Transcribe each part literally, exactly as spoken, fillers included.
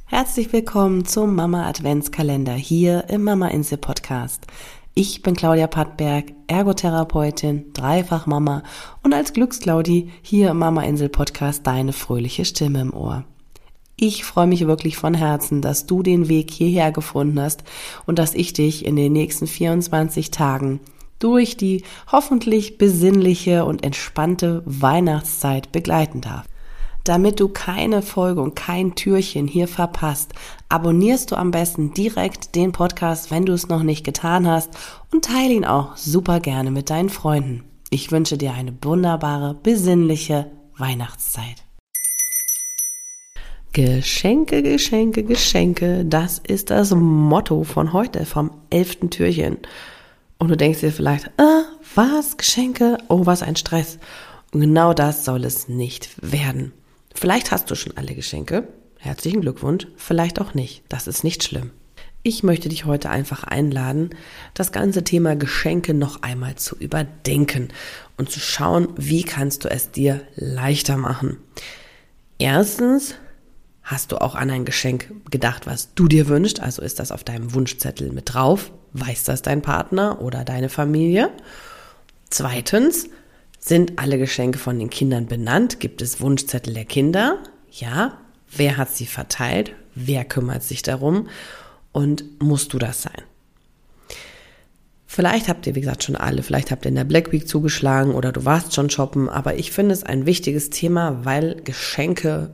Herzlich willkommen zum Mama Adventskalender hier im Mama Insel Podcast. Ich bin Claudia Pattberg, Ergotherapeutin, Dreifach-Mama und als Glücksclaudi hier im Mama Insel Podcast deine fröhliche Stimme im Ohr. Ich freue mich wirklich von Herzen, dass du den Weg hierher gefunden hast und dass ich dich in den nächsten vierundzwanzig Tagen durch die hoffentlich besinnliche und entspannte Weihnachtszeit begleiten darf. Damit du keine Folge und kein Türchen hier verpasst, abonnierst du am besten direkt den Podcast, wenn du es noch nicht getan hast, und teile ihn auch super gerne mit deinen Freunden. Ich wünsche dir eine wunderbare, besinnliche Weihnachtszeit. Geschenke, Geschenke, Geschenke, das ist das Motto von heute, vom elften Türchen. Und du denkst dir vielleicht, ah, was, Geschenke? Oh, was ein Stress. Und genau das soll es nicht werden. Vielleicht hast du schon alle Geschenke. Herzlichen Glückwunsch. Vielleicht auch nicht. Das ist nicht schlimm. Ich möchte dich heute einfach einladen, das ganze Thema Geschenke noch einmal zu überdenken und zu schauen, wie kannst du es dir leichter machen. Erstens, hast du auch an ein Geschenk gedacht, was du dir wünschst? Also ist das auf deinem Wunschzettel mit drauf? Weiß das dein Partner oder deine Familie? Zweitens, sind alle Geschenke von den Kindern benannt? Gibt es Wunschzettel der Kinder? Ja. Wer hat sie verteilt? Wer kümmert sich darum? Und musst du das sein? Vielleicht habt ihr, wie gesagt, schon alle, vielleicht habt ihr in der Black Week zugeschlagen oder du warst schon shoppen, aber ich finde es ein wichtiges Thema, weil Geschenke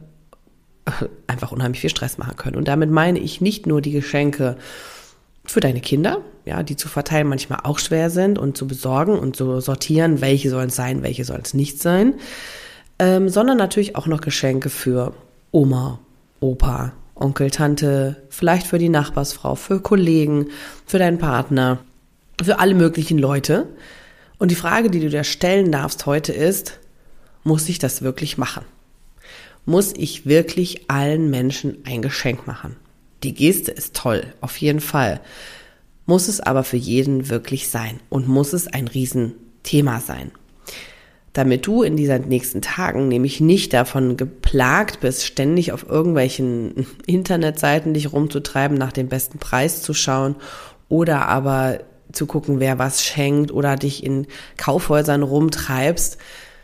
einfach unheimlich viel Stress machen können. Und damit meine ich nicht nur die Geschenke für deine Kinder, ja, die zu verteilen manchmal auch schwer sind und zu besorgen und zu sortieren, welche sollen es sein, welche sollen es nicht sein, ähm, sondern natürlich auch noch Geschenke für Oma, Opa, Onkel, Tante, vielleicht für die Nachbarsfrau, für Kollegen, für deinen Partner, für alle möglichen Leute. Und die Frage, die du dir stellen darfst heute ist, muss ich das wirklich machen? Muss ich wirklich allen Menschen ein Geschenk machen? Die Geste ist toll, auf jeden Fall. Muss es aber für jeden wirklich sein und muss es ein Riesenthema sein. Damit du in diesen nächsten Tagen nämlich nicht davon geplagt bist, ständig auf irgendwelchen Internetseiten dich rumzutreiben, nach dem besten Preis zu schauen oder aber zu gucken, wer was schenkt oder dich in Kaufhäusern rumtreibst,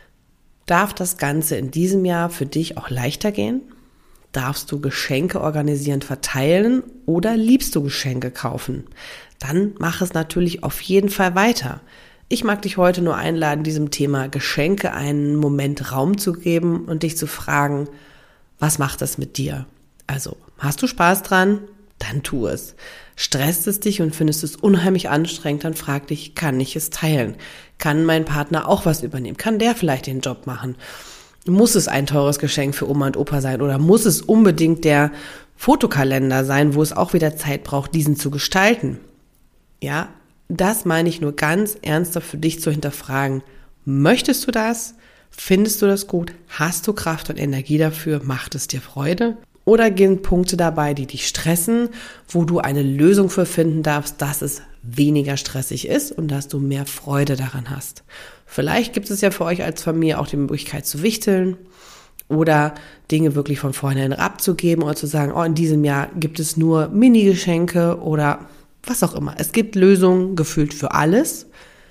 darf das Ganze in diesem Jahr für dich auch leichter gehen? Darfst du Geschenke organisieren, verteilen oder liebst du Geschenke kaufen? Dann mach es natürlich auf jeden Fall weiter. Ich mag dich heute nur einladen, diesem Thema Geschenke einen Moment Raum zu geben und dich zu fragen, was macht das mit dir? Also, hast du Spaß dran? Dann tu es. Stresst es dich und findest es unheimlich anstrengend, dann frag dich, kann ich es teilen? Kann mein Partner auch was übernehmen? Kann der vielleicht den Job machen? Muss es ein teures Geschenk für Oma und Opa sein oder muss es unbedingt der Fotokalender sein, wo es auch wieder Zeit braucht, diesen zu gestalten? Ja, das meine ich nur ganz ernsthaft für dich zu hinterfragen. Möchtest du das? Findest du das gut? Hast du Kraft und Energie dafür? Macht es dir Freude? Oder gehen Punkte dabei, die dich stressen, wo du eine Lösung für finden darfst, dass es weniger stressig ist und dass du mehr Freude daran hast? Vielleicht gibt es ja für euch als Familie auch die Möglichkeit zu wichteln oder Dinge wirklich von vornherein abzugeben oder zu sagen, oh, in diesem Jahr gibt es nur Mini-Geschenke oder was auch immer. Es gibt Lösungen gefühlt für alles.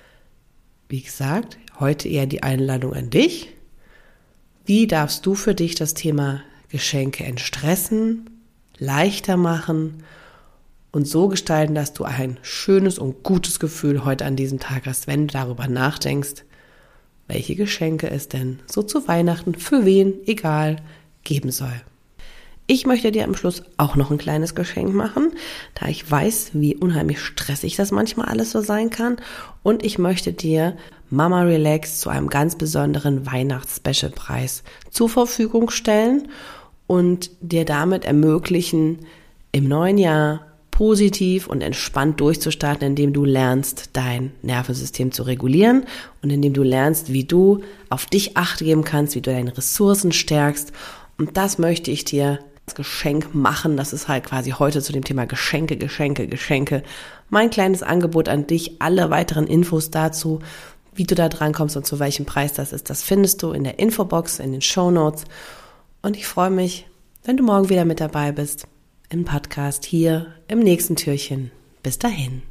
Wie gesagt, heute eher die Einladung an dich. Wie darfst du für dich das Thema Geschenke entstressen, leichter machen und so gestalten, dass du ein schönes und gutes Gefühl heute an diesem Tag hast, wenn du darüber nachdenkst, welche Geschenke es denn so zu Weihnachten für wen, egal, geben soll. Ich möchte dir am Schluss auch noch ein kleines Geschenk machen, da ich weiß, wie unheimlich stressig das manchmal alles so sein kann. Und ich möchte dir Mama Relax zu einem ganz besonderen Weihnachts-Special-Preis zur Verfügung stellen und dir damit ermöglichen, im neuen Jahr positiv und entspannt durchzustarten, indem du lernst, dein Nervensystem zu regulieren und indem du lernst, wie du auf dich Acht geben kannst, wie du deine Ressourcen stärkst. Und das möchte ich dir als Geschenk machen. Das ist halt quasi heute zu dem Thema Geschenke, Geschenke, Geschenke. Mein kleines Angebot an dich. Alle weiteren Infos dazu, wie du da dran kommst und zu welchem Preis das ist, das findest du in der Infobox, in den Shownotes. Und ich freue mich, wenn du morgen wieder mit dabei bist. im Podcast hier im nächsten Türchen. Bis dahin.